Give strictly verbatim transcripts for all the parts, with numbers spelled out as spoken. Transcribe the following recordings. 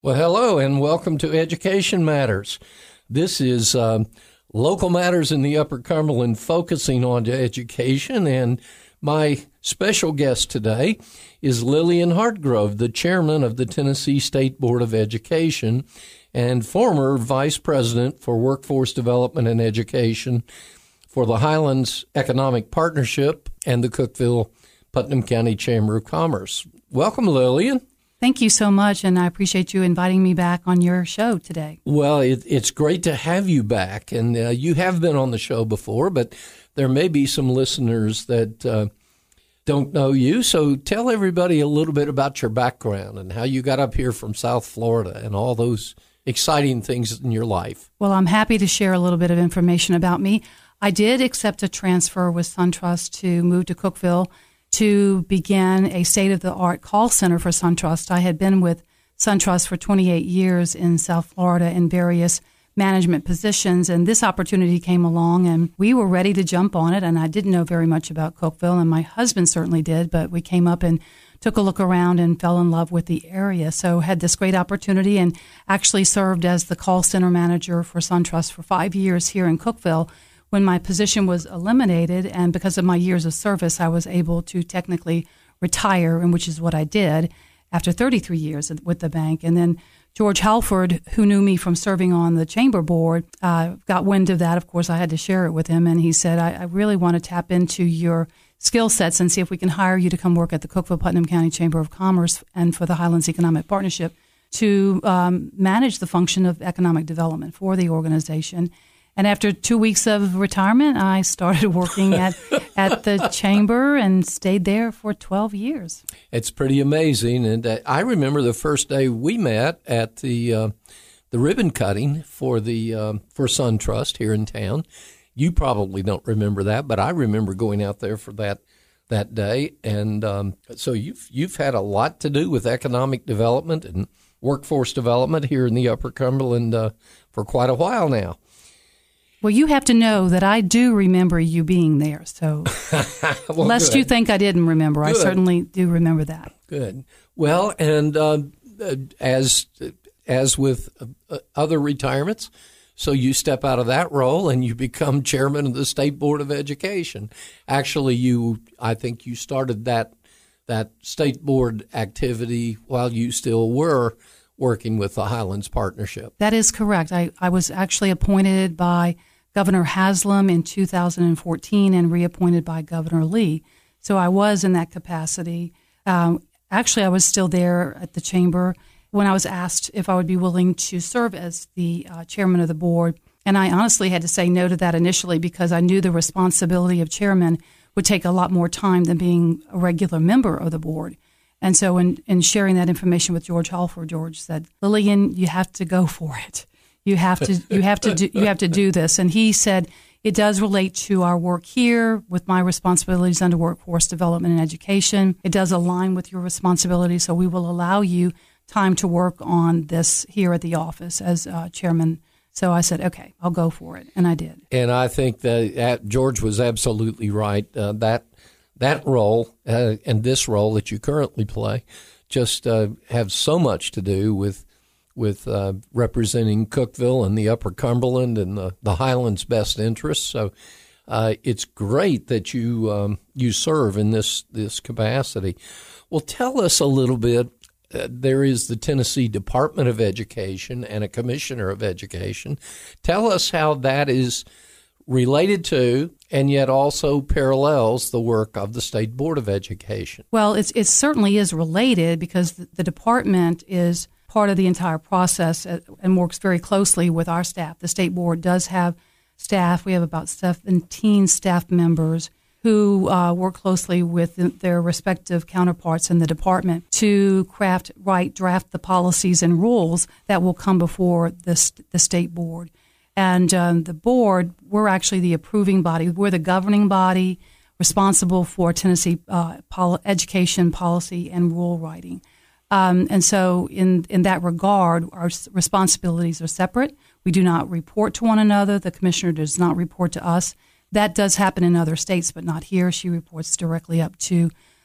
Well, hello, and welcome to Education Matters. This is um, Local Matters in the Upper Cumberland, focusing on education, and my special guest today is Lillian Hartgrove, the chairman of the Tennessee State Board of Education and former vice president for Workforce Development and Education for the Highlands Economic Partnership and the Cookeville-Putnam County Chamber of Commerce. Welcome, Lillian. Thank you so much, and I appreciate you inviting me back on your show today. Well, it, it's great to have you back, and uh, you have been on the show before, but there may be some listeners that uh, don't know you, so tell everybody a little bit about your background and how you got up here from South Florida and all those exciting things in your life. Well, I'm happy to share a little bit of information about me. I did accept a transfer with SunTrust to move to Cookeville to begin a state-of-the-art call center for SunTrust. I had been with SunTrust for twenty-eight years in South Florida in various management positions, and this opportunity came along, and we were ready to jump on it, and I didn't know very much about Cookeville, and my husband certainly did, but we came up and took a look around and fell in love with the area. So had this great opportunity and actually served as the call center manager for SunTrust for five years here in Cookeville. When my position was eliminated, and because of my years of service, I was able to technically retire, and which is what I did after thirty-three years with the bank. And then George Halford, who knew me from serving on the chamber board, uh, got wind of that. Of course, I had to share it with him, and he said, I, I really want to tap into your skill sets and see if we can hire you to come work at the Cookeville-Putnam County Chamber of Commerce and for the Highlands Economic Partnership to um, manage the function of economic development for the organization. And after two weeks of retirement, I started working at, at the chamber and stayed there for twelve years. It's pretty amazing. And uh, I remember the first day we met at the uh, the ribbon cutting for the uh, for SunTrust here in town. You probably don't remember that, but I remember going out there for that that day. And um, so you've you've had a lot to do with economic development and workforce development here in the Upper Cumberland uh, for quite a while now. Well, you have to know that I do remember you being there, so well, lest good. you think I didn't remember, Good. I certainly do remember that. Good. Well, and uh, as as with uh, other retirements, so you step out of that role and you become chairman of the State Board of Education. Actually, you, I think you started that that state board activity while you still were working with the Highlands Partnership. That is correct. I, I was actually appointed by Governor Haslam in two thousand fourteen and reappointed by Governor Lee. So I was in that capacity. Um, actually, I was still there at the chamber when I was asked if I would be willing to serve as the uh, chairman of the board. And I honestly had to say no to that initially because I knew the responsibility of chairman would take a lot more time than being a regular member of the board. And so in, in sharing that information with George Halford, George said, Lillian, you have to go for it. You have to you have to do, you have to do this. And he said, it does relate to our work here with my responsibilities under workforce development and education. It does align with your responsibilities, so we will allow you time to work on this here at the office as uh, chairman. So I said, okay, I'll go for it. And I did. And I think that uh, George was absolutely right. Uh, that that role uh, and this role that you currently play just uh, have so much to do with with uh, representing Cookeville and the Upper Cumberland and the, the Highlands' best interests. So uh, it's great that you um, you serve in this, this capacity. Well, tell us a little bit. Uh, there is the Tennessee Department of Education and a Commissioner of Education. Tell us how that is related to and yet also parallels the work of the State Board of Education. Well, it's, it certainly is related because the, the department is part of the entire process and works very closely with our staff. The State Board does have staff. We have about seventeen staff members who uh, work closely with their respective counterparts in the department to craft, write, draft the policies and rules that will come before the, the State Board. And um, the board, we're actually the approving body. We're the governing body responsible for Tennessee uh, pol- education policy and rule writing. Um, and so in, in that regard, our responsibilities are separate. We do not report to one another. The commissioner does not report to us. That does happen in other states, but not here. She reports directly up to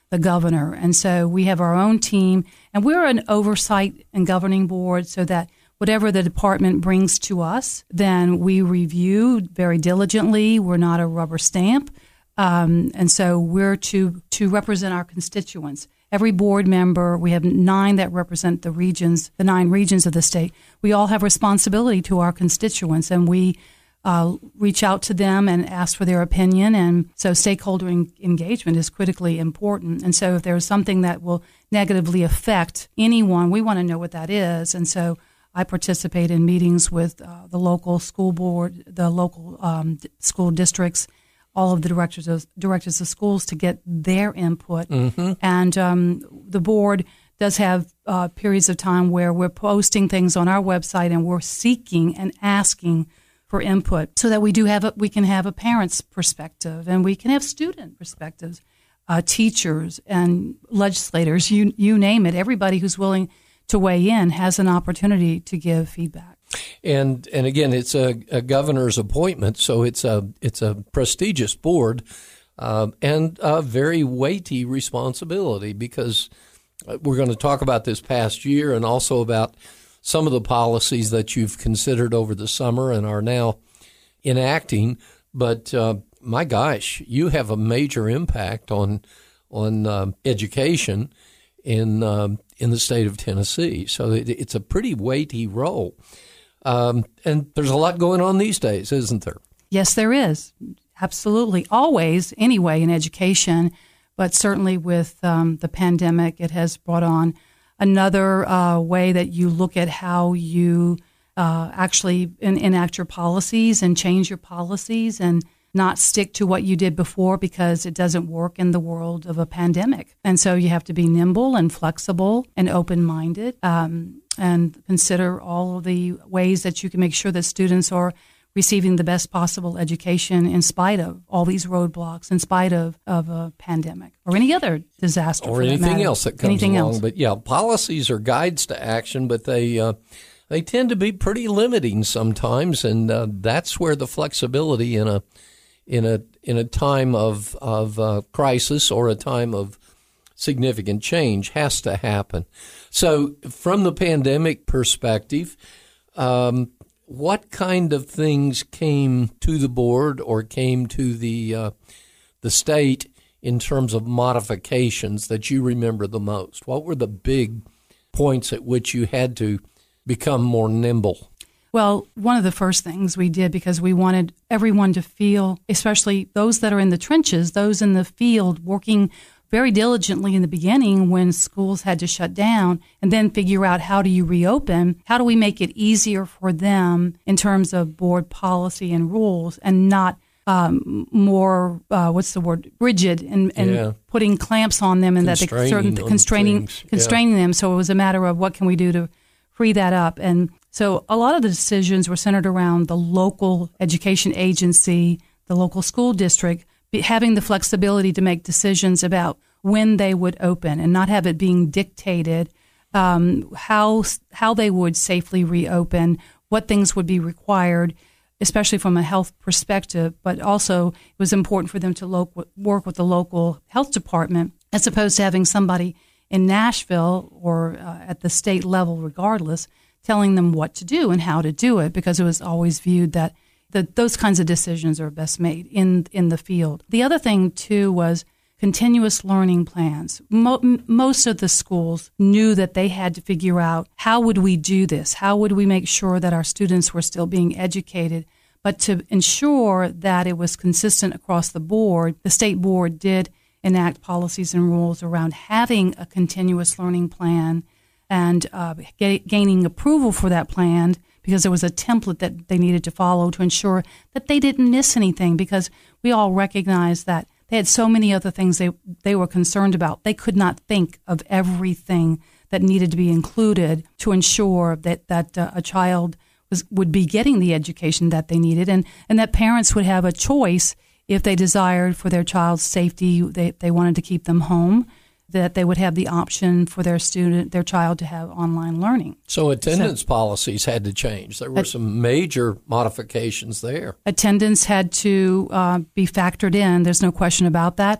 the governor. And so we have our own team, and we're an oversight and governing board so that whatever the department brings to us, then we review very diligently. We're not a rubber stamp. Um, and so we're to, to represent our constituents. Every board member, we have nine that represent the regions, the nine regions of the state. We all have responsibility to our constituents, and we uh, reach out to them and ask for their opinion. And so stakeholder en- engagement is critically important. And so if there's something that will negatively affect anyone, we want to know what that is. And so I participate in meetings with uh, the local school board, the local um, d- school districts, all of the directors of directors of schools to get their input. Mm-hmm. And um, the board does have uh, periods of time where we're posting things on our website and we're seeking and asking for input so that we do have a, we can have a parent's perspective and we can have student perspectives, uh, teachers and legislators, you you name it. Everybody who's willing to weigh in has an opportunity to give feedback. And and again, it's a, a governor's appointment, so it's a it's a prestigious board um, and a very weighty responsibility because we're going to talk about this past year and also about some of the policies that you've considered over the summer and are now enacting. But uh, my gosh, you have a major impact on on uh, education in um, in the state of Tennessee. So it, it's a pretty weighty role. Um, and there's a lot going on these days, isn't there? Yes, there is. Absolutely. Always, anyway, in education, but certainly with um, the pandemic, it has brought on another uh, way that you look at how you uh, actually en- enact your policies and change your policies and not stick to what you did before because it doesn't work in the world of a pandemic. And so you have to be nimble and flexible and open-minded um, and consider all of the ways that you can make sure that students are receiving the best possible education in spite of all these roadblocks, in spite of, of a pandemic or any other disaster. Or anything else that comes anything along. Else. But yeah, policies are guides to action, but they uh, they tend to be pretty limiting sometimes, and uh, that's where the flexibility in a in a in a time of of uh, crisis or a time of significant change has to happen. So, from the pandemic perspective, um, what kind of things came to the board or came to the uh, the state in terms of modifications that you remember the most? What were the big points at which you had to become more nimble? Well, one of the first things we did, because we wanted everyone to feel, especially those that are in the trenches, those in the field working very diligently in the beginning when schools had to shut down, and then figure out how do you reopen, how do we make it easier for them in terms of board policy and rules and not um, more, uh, what's the word, rigid and, and yeah. putting clamps on them and that they certain constraining, yeah. constraining them. So it was a matter of what can we do to free that up. And so a lot of the decisions were centered around the local education agency, the local school district, having the flexibility to make decisions about when they would open and not have it being dictated, um, how how they would safely reopen, what things would be required, especially from a health perspective. But also it was important for them to lo- work with the local health department as opposed to having somebody in Nashville or uh, at the state level, regardless, telling them what to do and how to do it, because it was always viewed that the, those kinds of decisions are best made in in the field. The other thing, too, was continuous learning plans. Mo- most of the schools knew that they had to figure out how would we do this? How would we make sure that our students were still being educated? But to ensure that it was consistent across the board, the state board did enact policies and rules around having a continuous learning plan and uh, ga- gaining approval for that plan, because there was a template that they needed to follow to ensure that they didn't miss anything, because we all recognize that they had so many other things they they were concerned about. They could not think of everything that needed to be included to ensure that, that uh, a child was would be getting the education that they needed, and, and that parents would have a choice if they desired for their child's safety, they, they wanted to keep them home, that they would have the option for their student, their child to have online learning. So attendance so, policies had to change. There were at, some major modifications there. Attendance had to uh, be factored in. There's no question about that.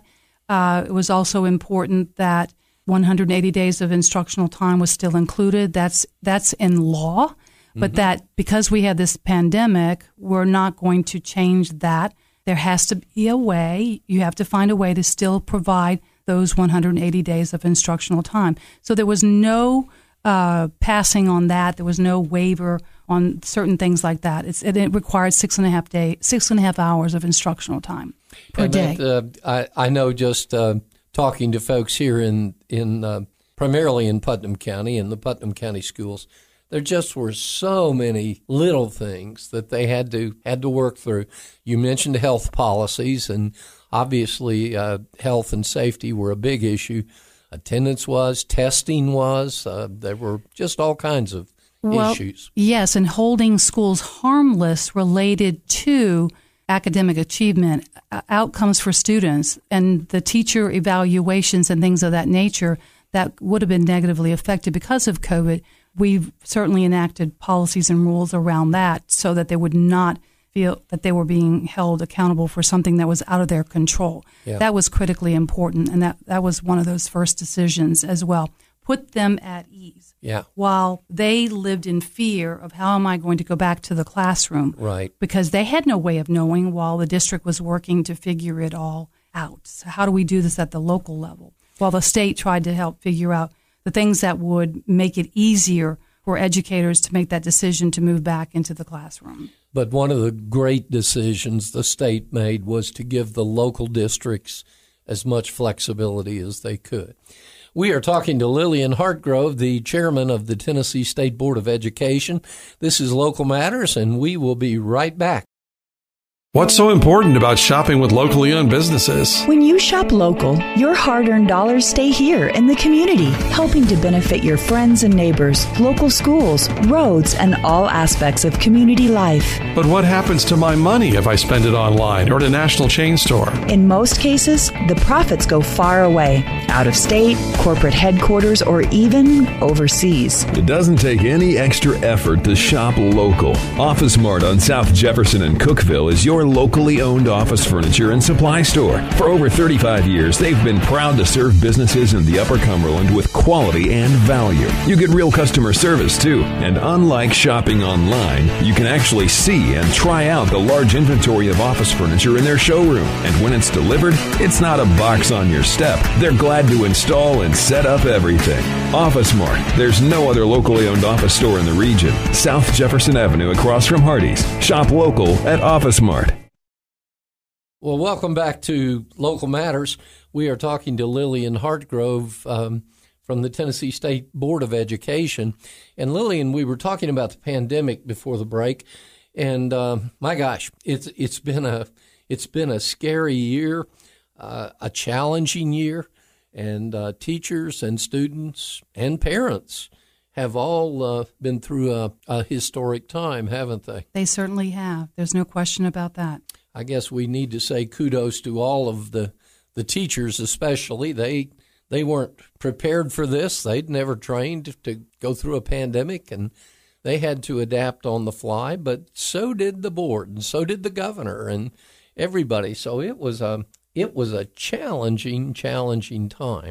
Uh, it was also important that one hundred eighty days of instructional time was still included. That's that's in law, but mm-hmm. that because we had this pandemic, we're not going to change that. There has to be a way. You have to find a way to still provide those one hundred eighty days of instructional time. So there was no uh, passing on that. There was no waiver on certain things like that. It's, it, it required six and a half day, six and a half hours of instructional time per and day. That, uh, I, I know just uh, talking to folks here in, in uh, primarily in Putnam County, in the Putnam County schools, there just were so many little things that they had to had to work through. You mentioned health policies, and obviously uh, health and safety were a big issue. Attendance was, testing was. Uh, there were just all kinds of well, issues. Yes, and holding schools harmless related to academic achievement, uh, outcomes for students, and the teacher evaluations and things of that nature that would have been negatively affected because of COVID. We've certainly enacted policies and rules around that so that they would not feel that they were being held accountable for something that was out of their control. Yeah. That was critically important, and that, that was one of those first decisions as well. Put them at ease. Yeah. While they lived in fear of how am I going to go back to the classroom. Right. Because they had no way of knowing while the district was working to figure it all out. So how do we do this at the local level? While the state tried to help figure out the things that would make it easier for educators to make that decision to move back into the classroom. But one of the great decisions the state made was to give the local districts as much flexibility as they could. We are talking to Lillian Hartgrove, the chairman of the Tennessee State Board of Education. This is Local Matters, and we will be right back. What's so important about shopping with locally owned businesses? When you shop local, your hard-earned dollars stay here in the community, helping to benefit your friends and neighbors, local schools, roads, and all aspects of community life. But what happens to my money if I spend it online or at a national chain store? In most cases, the profits go far away, out of state, corporate headquarters, or even overseas. It doesn't take any extra effort to shop local. Office Mart on South Jefferson and Cookeville is your locally owned office furniture and supply store. For over thirty-five years, they've been proud to serve businesses in the Upper Cumberland with quality and value. You get real customer service, too. And unlike shopping online, you can actually see and try out the large inventory of office furniture in their showroom. And when it's delivered, it's not a box on your step. They're glad to install and set up everything. Office Mart. There's no other locally owned office store in the region. South Jefferson Avenue across from Hardee's. Shop local at Office Mart. Well, welcome back to Local Matters. We are talking to Lillian Hartgrove um, from the Tennessee State Board of Education. And Lillian, we were talking about the pandemic before the break, and uh, my gosh, it's it's been a it's been a scary year, uh, a challenging year, and uh, teachers and students and parents have all uh, been through a, a historic time, haven't they? They certainly have. There's no question about that. I guess we need to say kudos to all of the, the teachers especially. They they weren't prepared for this. They'd never trained to go through a pandemic, and they had to adapt on the fly. But so did the board, and so did the governor, and everybody. So it was a, it was a challenging, challenging time.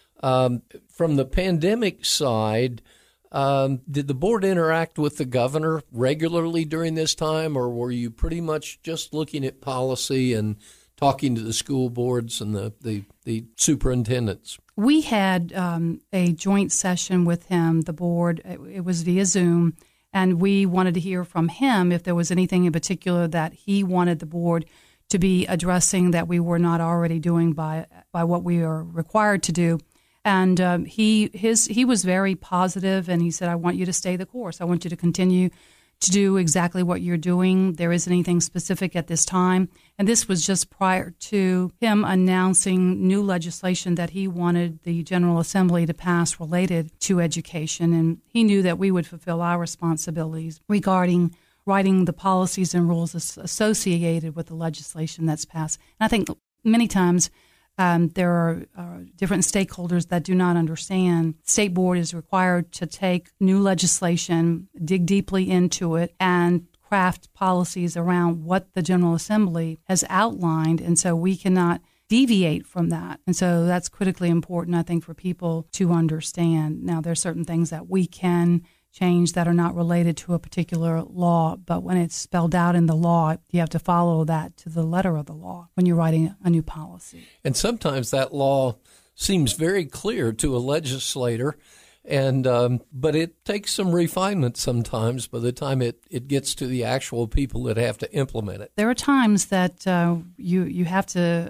Um, from the pandemic side, Um, did the board interact with the governor regularly during this time, or were you pretty much just looking at policy and talking to the school boards and the, the, the superintendents? We had um, a joint session with him, the board. It, it was via Zoom, and we wanted to hear from him if there was anything in particular that he wanted the board to be addressing that we were not already doing by by what we are required to do. And um, he his he was very positive, and he said, I want you to stay the course. I want you to continue to do exactly what you're doing. There isn't anything specific at this time. And this was just prior to him announcing new legislation that he wanted the General Assembly to pass related to education. And he knew that we would fulfill our responsibilities regarding writing the policies and rules associated with the legislation that's passed. And I think many times Um, there are uh, different stakeholders that do not understand. State board is required to take new legislation, dig deeply into it, and craft policies around what the General Assembly has outlined. And so we cannot deviate from that. And so that's critically important, I think, for people to understand. Now, there's certain things that we can change that are not related to a particular law, but when it's spelled out in the law, you have to follow that to the letter of the law when you're writing a new policy. And sometimes that law seems very clear to a legislator, and um, but it takes some refinement sometimes by the time it, it gets to the actual people that have to implement it. There are times that uh, you, you have to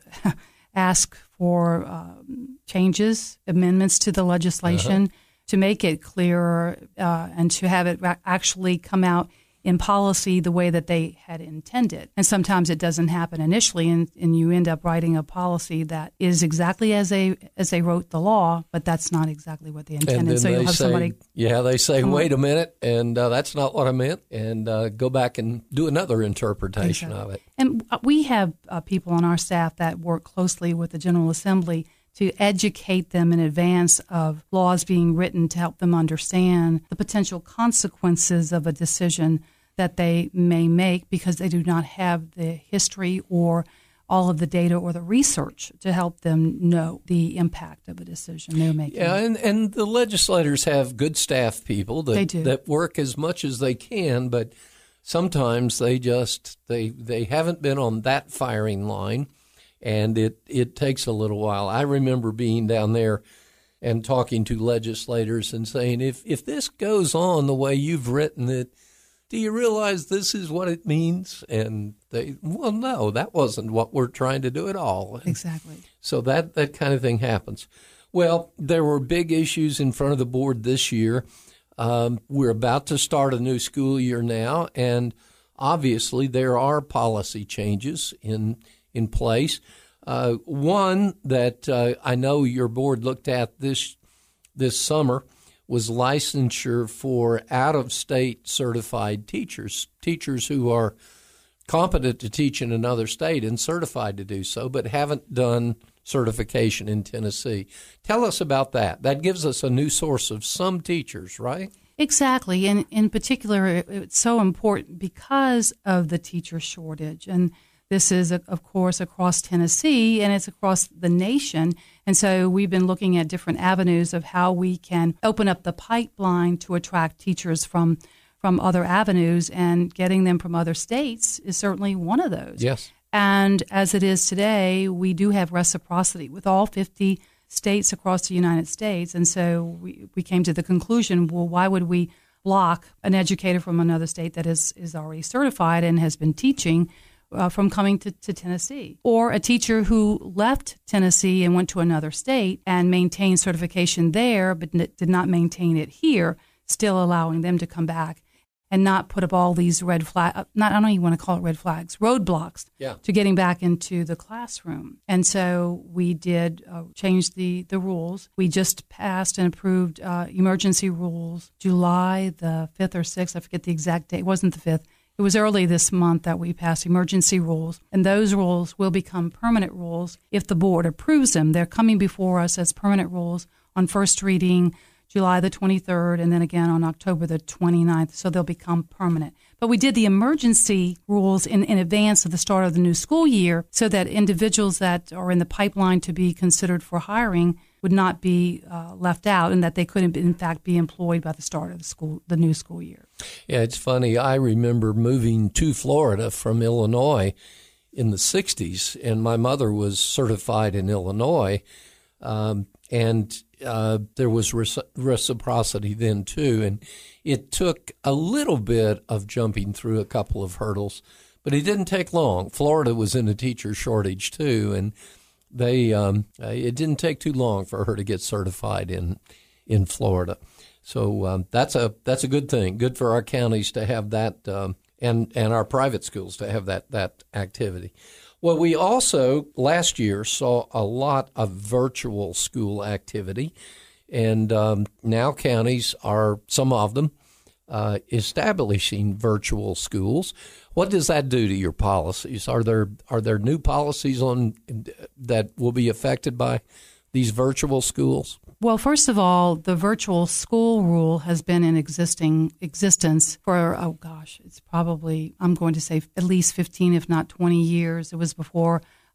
ask for um, changes, amendments to the legislation, uh-huh. to make it clearer uh, and to have it actually come out in policy the way that they had intended. And sometimes it doesn't happen initially, and, and you end up writing a policy that is exactly as they as they wrote the law, but that's not exactly what they intended. And then so you'll they have say, somebody. Yeah, they say, wait on. a minute, and uh, that's not what I meant, and uh, go back and do another interpretation exactly. of it. And we have uh, people on our staff that work closely with the General Assembly to educate them in advance of laws being written to help them understand the potential consequences of a decision that they may make because they do not have the history or all of the data or the research to help them know the impact of a decision they're making. Yeah, and, and the legislators have good staff people that, they do. that work as much as they can, but sometimes they just they they haven't been on that firing line, and it, it takes a little while. I remember being down there and talking to legislators and saying, if if this goes on the way you've written it, do you realize this is what it means? And they, well, no, that wasn't what we're trying to do at all. Exactly. So that, that kind of thing happens. Well, there were big issues in front of the board this year. Um, we're about to start a new school year now, and obviously there are policy changes in in place. Uh, one that uh, I know your board looked at this this summer was licensure for out-of-state certified teachers, teachers who are competent to teach in another state and certified to do so, but haven't done certification in Tennessee. Tell us about that. That gives us a new source of some teachers, right? Exactly. And in particular, it's so important because of the teacher shortage. And this is, of course, across Tennessee, and it's across the nation. And so we've been looking at different avenues of how we can open up the pipeline to attract teachers from from other avenues, and getting them from other states is certainly one of those. Yes. And as it is today, we do have reciprocity with all fifty states across the United States. And so we, we came to the conclusion, well, why would we block an educator from another state that is, is already certified and has been teaching Uh, from coming to, to Tennessee, or a teacher who left Tennessee and went to another state and maintained certification there but n- did not maintain it here, still allowing them to come back and not put up all these red flags, not, I don't even want to call it red flags, roadblocks yeah. to getting back into the classroom. And so we did uh, change the, the rules. We just passed and approved uh, emergency rules July the fifth or sixth. I forget the exact date. It wasn't the fifth. It was early this month that we passed emergency rules, and those rules will become permanent rules if the board approves them. They're coming before us as permanent rules on first reading July the twenty-third and then again on October the twenty-ninth, so they'll become permanent. But we did the emergency rules in, in advance of the start of the new school year so that individuals that are in the pipeline to be considered for hiring would not be uh, left out, and that they could, in fact, be employed by the start of the school, the new school year. Yeah, it's funny. I remember moving to Florida from Illinois in the sixties, and my mother was certified in Illinois, um, and uh, there was reci- reciprocity then, too. And it took a little bit of jumping through a couple of hurdles, but it didn't take long. Florida was in a teacher shortage, too, and They um, it didn't take too long for her to get certified in in Florida, so um, that's a that's a good thing. Good for our counties to have that, um, and and our private schools to have that that activity. Well, we also last year saw a lot of virtual school activity, and um, now counties are, some of them, uh, establishing virtual schools. What does that do to your policies? Are there are there new policies on that will be affected by these virtual schools? Well, first of all, the virtual school rule has been in existing existence for, oh gosh, it's probably, I'm going to say at least fifteen, if not twenty years. It was before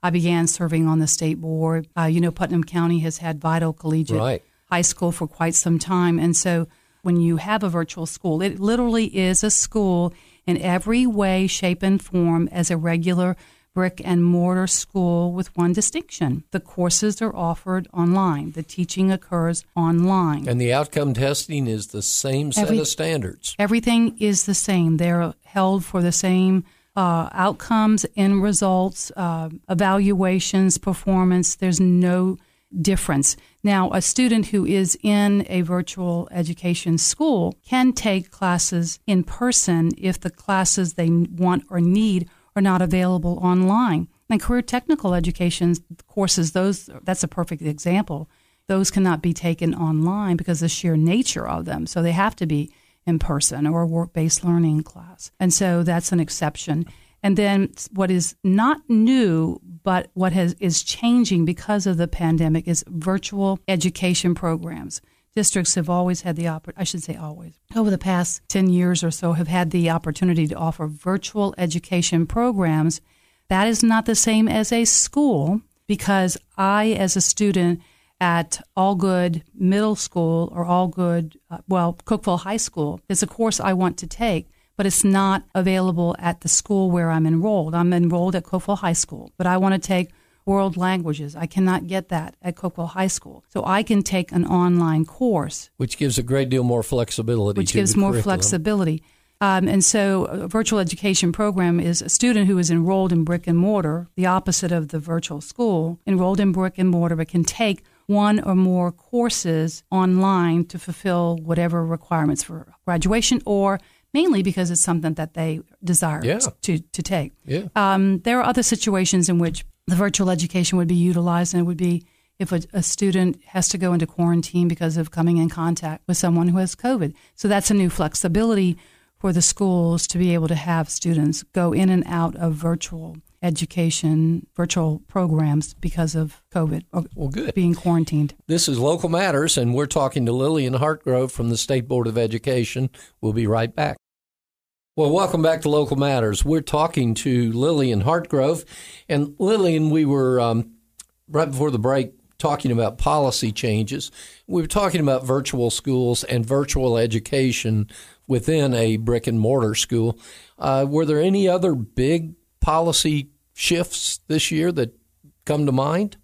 I began serving on the state board. Uh, you know, Putnam County has had Vital Collegiate right. High School for quite some time. And so when you have a virtual school, it literally is a school in every way, shape, and form as a regular brick and mortar school, with one distinction. The courses are offered online. The teaching occurs online. And the outcome testing is the same set Every, of standards. Everything is the same. They're held for the same uh, outcomes, end results, uh, evaluations, performance. There's no difference. Now, a student who is in a virtual education school can take classes in person if the classes they want or need are not available online. And career technical education courses, those that's a perfect example. Those cannot be taken online because of the sheer nature of them. So they have to be in person or a work-based learning class. And so that's an exception. And then what is not new, but what has is changing because of the pandemic, is virtual education programs. Districts have always had the oppor- I should say always, over the past ten years or so, have had the opportunity to offer virtual education programs. That is not the same as a school, because I, as a student at Allgood Middle School or Allgood, uh, well, Cookeville High School, it's a course I want to take, but it's not available at the school where I'm enrolled. I'm enrolled at Cookeville High School, but I want to take world languages. I cannot get that at Cookeville High School. So I can take an online course. Which gives a great deal more flexibility. Which to gives the more curriculum. flexibility. Um, and so a virtual education program is a student who is enrolled in brick and mortar, the opposite of the virtual school, enrolled in brick and mortar, but can take one or more courses online to fulfill whatever requirements for graduation, or mainly because it's something that they desire yeah. to, to take. Yeah. Um, there are other situations in which the virtual education would be utilized, and it would be if a, a student has to go into quarantine because of coming in contact with someone who has COVID. So that's a new flexibility for the schools to be able to have students go in and out of virtual education, virtual programs because of COVID or well, good. being quarantined. This is Local Matters, and we're talking to Lillian Hartgrove from the State Board of Education. We'll be right back. Well, welcome back to Local Matters. We're talking to Lillian Hartgrove. And Lillian, we were, um, right before the break, talking about policy changes. We were talking about virtual schools and virtual education within a brick and mortar school. Uh, were there any other big policy shifts this year that come to mind?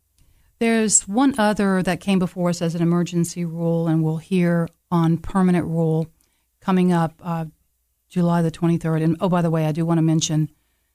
There's one other that came before us as an emergency rule, and we'll hear on permanent rule coming up uh, July the twenty-third. And, oh, by the way, I do want to mention,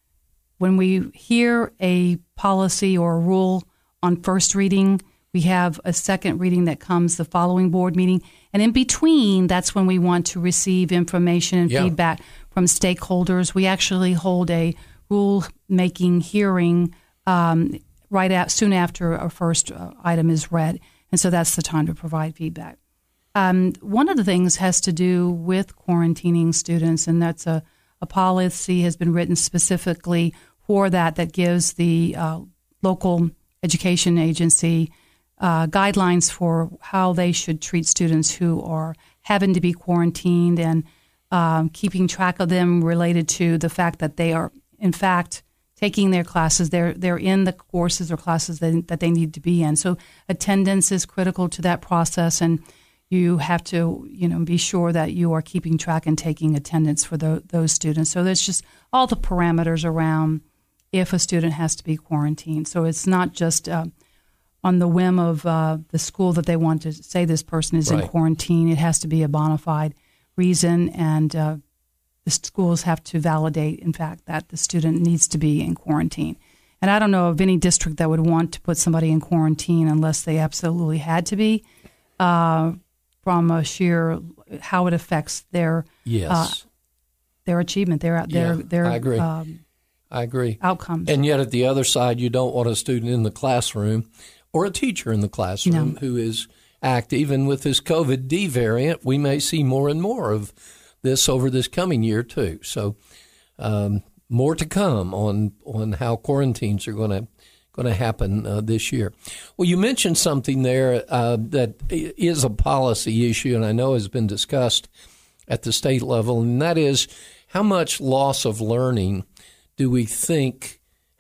when we hear a policy or a rule on first reading, we have a second reading that comes the following board meeting. And in between, that's when we want to receive information and yeah. feedback from stakeholders. We actually hold a rule-making hearing um, right at, soon after our first uh, item is read. And so that's the time to provide feedback. Um, one of the things has to do with quarantining students, and that's a, a policy has been written specifically for that, that gives the uh, local education agency uh, guidelines for how they should treat students who are having to be quarantined, and um, keeping track of them related to the fact that they are, in fact, taking their classes. They're they're in the courses or classes that, that they need to be in. So attendance is critical to that process, and you have to, you know, be sure that you are keeping track and taking attendance for the, those students. So there's just all the parameters around if a student has to be quarantined. So it's not just uh, on the whim of uh, the school that they want to say this person is right. in quarantine. It has to be a bona fide reason, and uh, the schools have to validate, in fact, that the student needs to be in quarantine. And I don't know of any district that would want to put somebody in quarantine unless they absolutely had to be, uh, from a sheer how it affects their yes. uh, their achievement, their their yeah, their I agree. Um, I agree. outcomes. And yet at the other side, you don't want a student in the classroom or a teacher in the classroom No. who is active. And with this COVID D variant, we may see more and more of this over this coming year too. So um, more to come on on how quarantines are going to going to happen uh, this year. Well, you mentioned something there uh, that is a policy issue, and I know has been discussed at the state level, and that is how much loss of learning do we think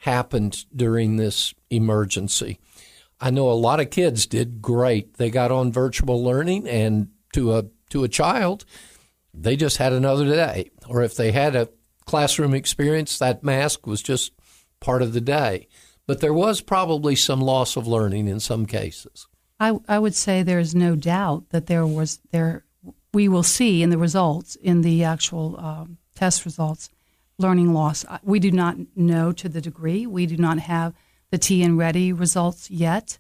happened during this emergency. I know a lot of kids did great. They got on virtual learning, and to a to a child, they just had another day. Or if they had a classroom experience, that mask was just part of the day. But there was probably some loss of learning in some cases. I, I would say there's no doubt that there was there. We will see in the results, in the actual um, test results, learning loss. We do not know to the degree. We do not have the T N Ready results yet.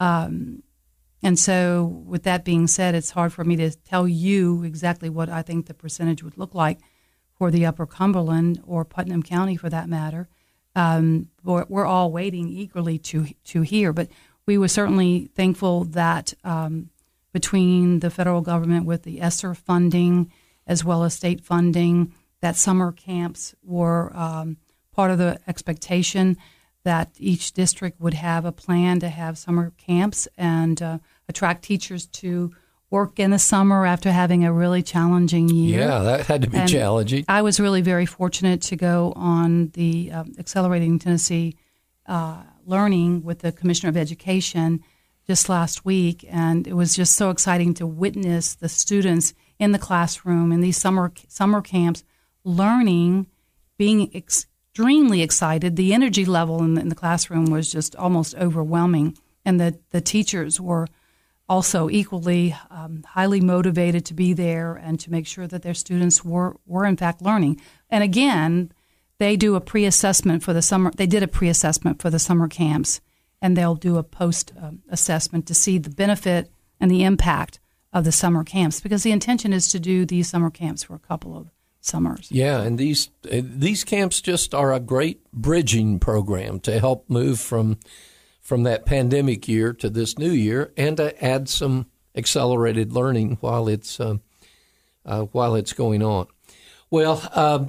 Um, and so with that being said, it's hard for me to tell you exactly what I think the percentage would look like for the Upper Cumberland or Putnam County for that matter. Um, we're, we're all waiting eagerly to to hear. But we were certainly thankful that um, between the federal government with the ESSER funding as well as state funding, that summer camps were um, part of the expectation that each district would have a plan to have summer camps and uh, attract teachers to work in the summer after having a really challenging year. Yeah, that had to be and challenging. I was really very fortunate to go on the um, Accelerating Tennessee uh, Learning with the Commissioner of Education just last week, and it was just so exciting to witness the students in the classroom in these summer summer camps learning, being extremely excited. The energy level in the, in the classroom was just almost overwhelming, and the, the teachers were also equally um, highly motivated to be there and to make sure that their students were, were in fact learning. And again, they do a pre-assessment for the summer. They did a pre-assessment for the summer camps, and they'll do a post-assessment to see the benefit and the impact of the summer camps, because the intention is to do these summer camps for a couple of summers. Yeah, and these uh, these camps just are a great bridging program to help move from from that pandemic year to this new year, and to add some accelerated learning while it's uh, uh, while it's going on. Well, uh,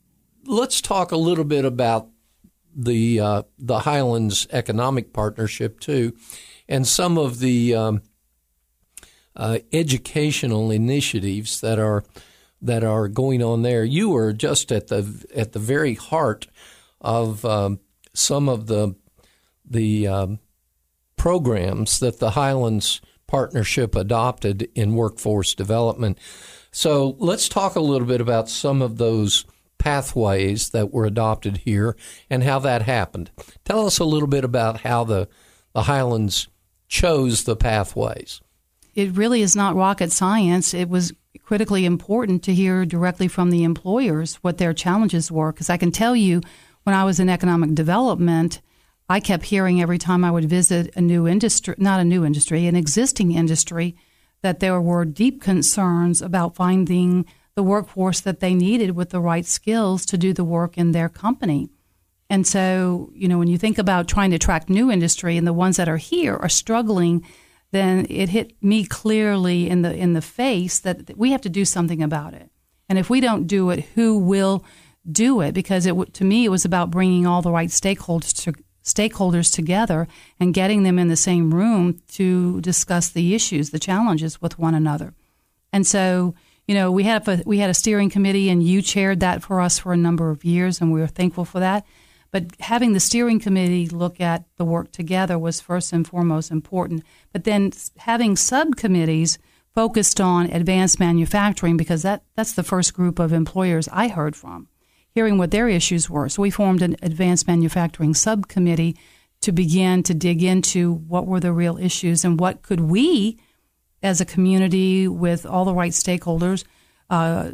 let's talk a little bit about the uh, the Highlands Economic Partnership too, and some of the um, uh, educational initiatives that are that are going on there. You were just at the at the very heart of um, some of the the um, programs that the Highlands Partnership adopted in workforce development. So let's talk a little bit about some of those pathways that were adopted here and how that happened. Tell us a little bit about how the, the Highlands chose the pathways. It really is not rocket science. It was critically important to hear directly from the employers what their challenges were, because I can tell you when I was in economic development, I kept hearing every time I would visit a new industry, not a new industry, an existing industry, that there were deep concerns about finding the workforce that they needed with the right skills to do the work in their company. And so, you know, when you think about trying to attract new industry and the ones that are here are struggling, then it hit me clearly in the in the face that we have to do something about it. And if we don't do it, who will do it? Because it to me, it was about bringing all the right stakeholders to, stakeholders together and getting them in the same room to discuss the issues, the challenges with one another. And so, you know, we had a, we had a steering committee, and you chaired that for us for a number of years, and we were thankful for that. But having the steering committee look at the work together was first and foremost important. But then having subcommittees focused on advanced manufacturing, because that, that's the first group of employers I heard from, hearing what their issues were. So we formed an advanced manufacturing subcommittee to begin to dig into what were the real issues and what could we, as a community with all the right stakeholders, uh,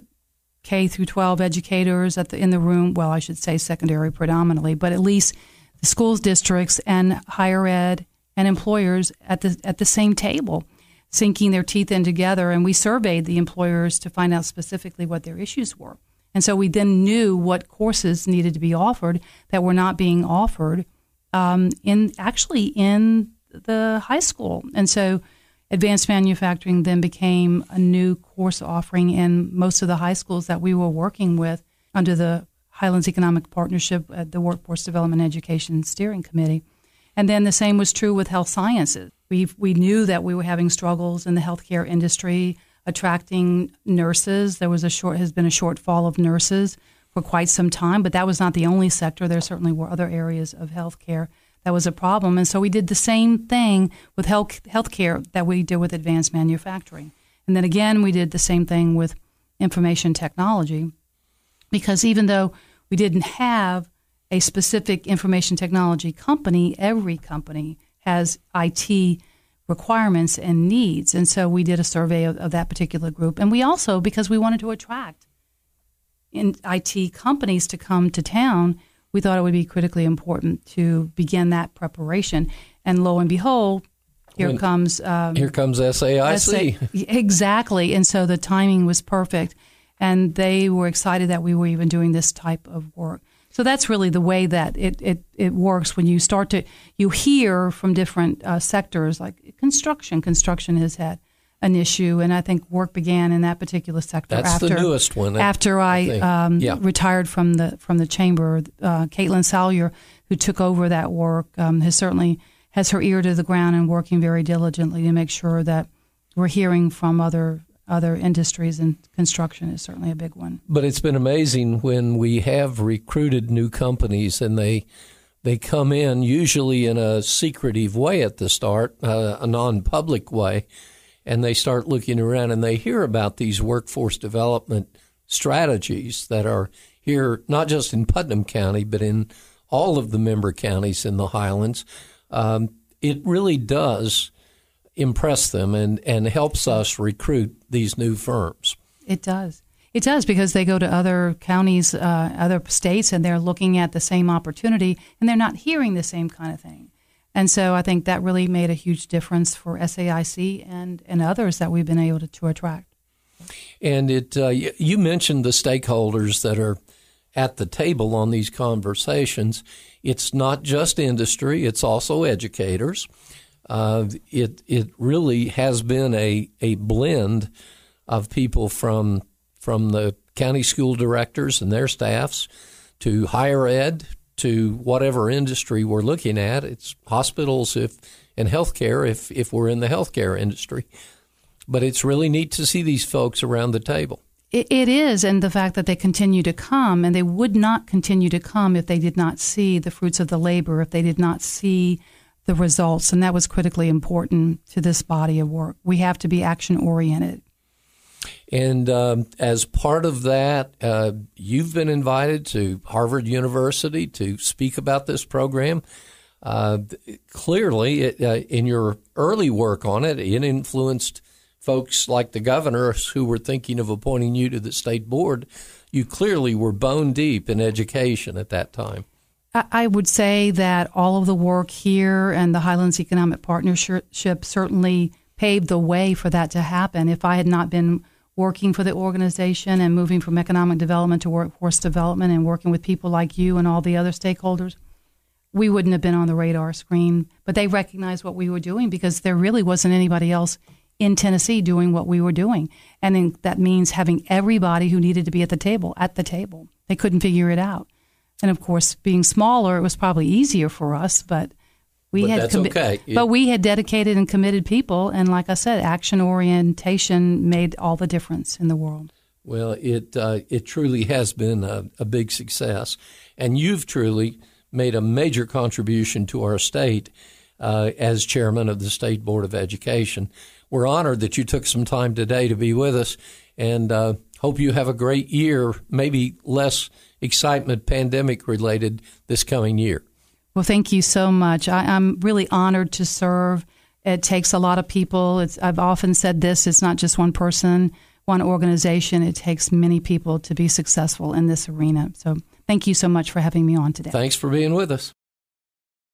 K through twelve educators at the, in the room, well, I should say secondary predominantly, but at least the schools districts and higher ed and employers at the at the same table, sinking their teeth in together. And we surveyed the employers to find out specifically what their issues were. And so we then knew what courses needed to be offered that were not being offered um, in actually in the high school. And so advanced manufacturing then became a new course offering in most of the high schools that we were working with under the Highlands Economic Partnership at the Workforce Development Education Steering Committee. And then the same was true with health sciences. We we knew that we were having struggles in the healthcare industry, attracting nurses. There was a short has been a shortfall of nurses for for quite some time, but that was not the only sector. There certainly were other areas of healthcare that was a problem. And so we did the same thing with health healthcare that we did with advanced manufacturing. And then again, we did the same thing with information technology, because even though we didn't have a specific information technology company, every company has I T requirements and needs. And so we did a survey of, of that particular group. And we also, because we wanted to attract in I T companies to come to town, we thought it would be critically important to begin that preparation. And lo and behold, here when, comes um, here comes S A I C. S A, exactly. And so the timing was perfect. And they were excited that we were even doing this type of work. So that's really the way that it, it, it works when you start to, you hear from different uh, sectors, like construction. Construction has had an issue, and I think work began in that particular sector. That's after, the newest one. After I, I um, yeah. retired from the from the chamber, uh, Caitlin Salyer, who took over that work, um, has certainly has her ear to the ground and working very diligently to make sure that we're hearing from other other industries, and construction is certainly a big one. But it's been amazing when we have recruited new companies and they they come in usually in a secretive way at the start, uh, a non-public way, and they start looking around and they hear about these workforce development strategies that are here not just in Putnam County but in all of the member counties in the Highlands. Um, it really does impress them and, and helps us recruit these new firms. It does. It does, because they go to other counties, uh, other states, and they're looking at the same opportunity, and they're not hearing the same kind of thing. And so I think that really made a huge difference for S A I C and, and others that we've been able to, to attract. And it uh, you mentioned the stakeholders that are at the table on these conversations. It's not just industry, it's also educators. Uh, it it really has been a, a blend of people from from the county school directors and their staffs to higher ed to whatever industry we're looking at. It's hospitals if and healthcare if if we're in the healthcare industry. But it's really neat to see these folks around the table. It, it is, and the fact that they continue to come, and they would not continue to come if they did not see the fruits of the labor, if they did not see the results, and that was critically important to this body of work. We have to be action-oriented. And um, as part of that, uh, you've been invited to Harvard University to speak about this program. Uh, clearly, it, uh, in your early work on it, it influenced folks like the governor who were thinking of appointing you to the state board. You clearly were bone deep in education at that time. I would say that all of the work here and the Highlands Economic Partnership certainly paved the way for that to happen. If I had not been working for the organization and moving from economic development to workforce development and working with people like you and all the other stakeholders, we wouldn't have been on the radar screen. But they recognized what we were doing because there really wasn't anybody else in Tennessee doing what we were doing. And then that means having everybody who needed to be at the table at the table. They couldn't figure it out. And of course, being smaller, it was probably easier for us, but we but had that's commi- okay. But we had dedicated and committed people, and like I said, action orientation made all the difference in the world. Well, it uh, it truly has been a, a big success, and you've truly made a major contribution to our state uh, as chairman of the State Board of Education. We're honored that you took some time today to be with us, and uh, hope you have a great year, maybe less excitement pandemic related this coming year. Well, thank you so much. I, I'm really honored to serve. It takes a lot of people. It's, I've often said this, it's not just one person, one organization. It takes many people to be successful in this arena. So thank you so much for having me on today. Thanks for being with us.